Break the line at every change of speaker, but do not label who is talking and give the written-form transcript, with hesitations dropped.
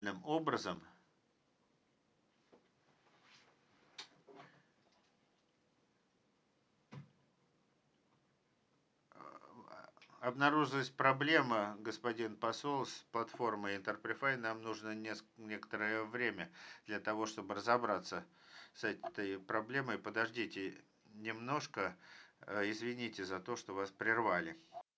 образом обнаружилась проблема, господин посол, с платформой Interprefy. Нам нужно некоторое время для того, чтобы разобраться с этой проблемой. Подождите немножко, извините за то, что вас прервали.